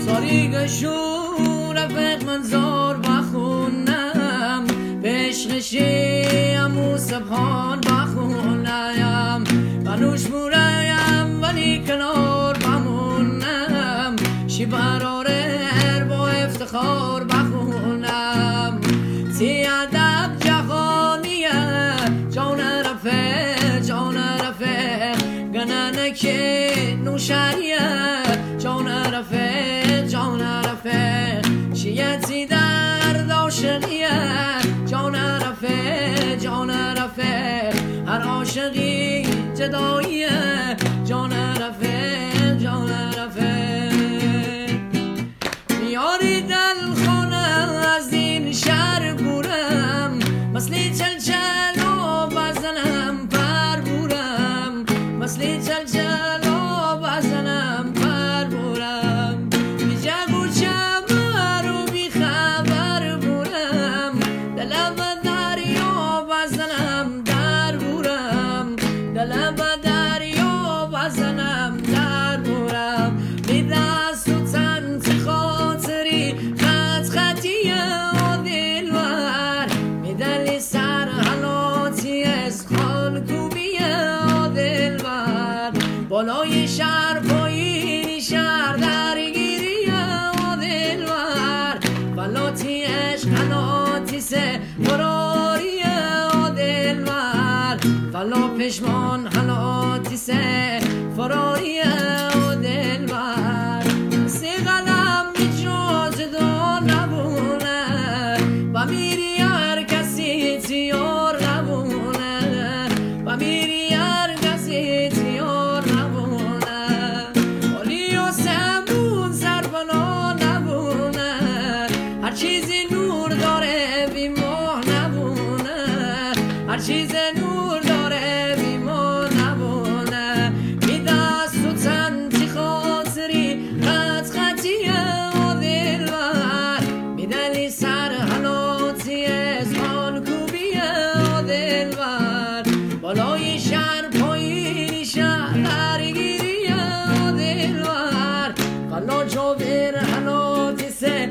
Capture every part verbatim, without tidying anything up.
ساریگشون رفت منظار بخونم به عشقشیم و سبحان بخونم منوش مورایم ولی کنار بمونم شی براره با افتخار بخونم تی ادب جهانیه جان رفه جان رفه گننه که نوشریه جان رفه جان رفه شیعتی در داشقیه جان رفه جان رفه هر عاشقی جداییه جان رفه جان رفه میاری دل خانه از این شهر بورم مثلی چل چل و بزنم پر بورم مثلی چل چل و بزنم پر بورم بی جب و چمر و بی خبر بورم دلم دریا بزنم در بورم دلم دریا بزنم در بورم بی دست و تن خاطری خط خطی و دلور می دلی سر حلاتی از خان کوبی و دلور بالای شهر پایین شهر درگیری و دلور بلاتی عشق حلاتی سه فراری و دلور فلا پشمان حلاتی سه فراری و دلور سی قلم جز دار نبونه و میری هر کسی تیار نبونه و میری هر کسی تیار نبونه ولی و سمون سربنا نبونه هر چیزی نور داره بی ماه نبونه هر چیز نور داره بی ماه نبونه بی دست و تن تی خاطری خط خطیه و دلور بی دلی سر حلاتی از آن کوبیه و دلور بالای شهر پایین شهر درگیریه و دلور خلا جابر حلاتی سه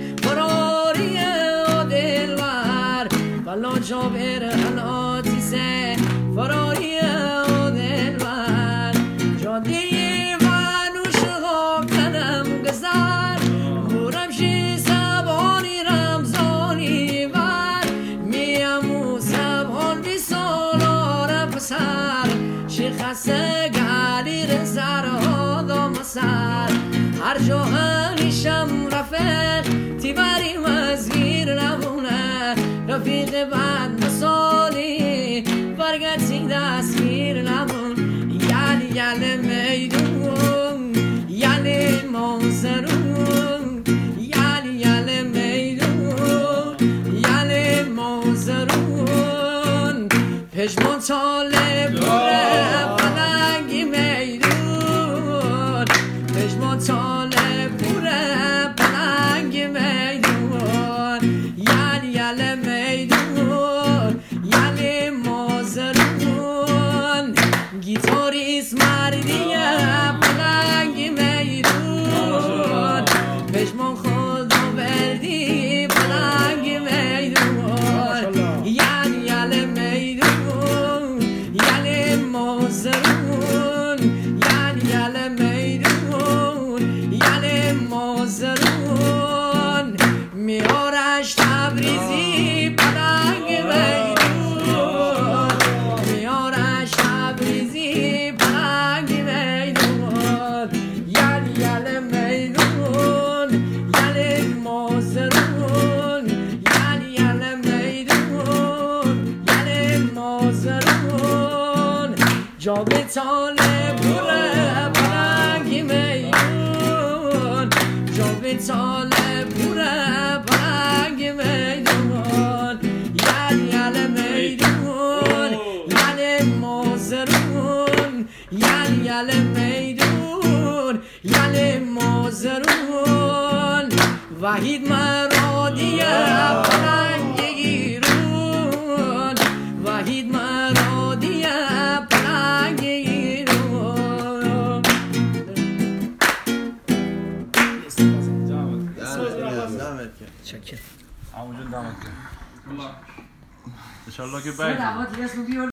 فراریه و دلور خلا جابر حلاتی سه فراریه و دلور جاده منوش ها کنم گذر بورم شی سبانی رمزانی ور میم و سبان بی سالار پسر شی خسته گلی رزر ها دام سر هر جا هنیشم رفت تی بریم از گیر نبونه رفیق بند مسالی برگتی دستگیر نبون یل یل میدون یل موزرون یل یل میدون یل موزرون پشمان طالب بوره پلنگی میدون پشمان طالب بوره پلنگی میدون یل یل میدون یل موزرون گیتاریست مردیه پلنگی میدون پشمان خدا بردی پلنگی میدون یل یل میدون یل موزرون یل یل میدون یل موزرون میارش تبریزی پلنگ میدون میارش تبریزی پلنگ میدون یل یل میدون یل موزرون یل یل میدون یل موزرون جاب طالب بوره پلنگ میدون جاب طالب بوره پلنگ میدون یل یل میدون یل موزرون یل یل میدون یل موزرون وحید مرادیه پلنگ گیرون وحید مرادیه پلنگ گیرون چکر همون جون دمت گرم. ان شاء الله که بعد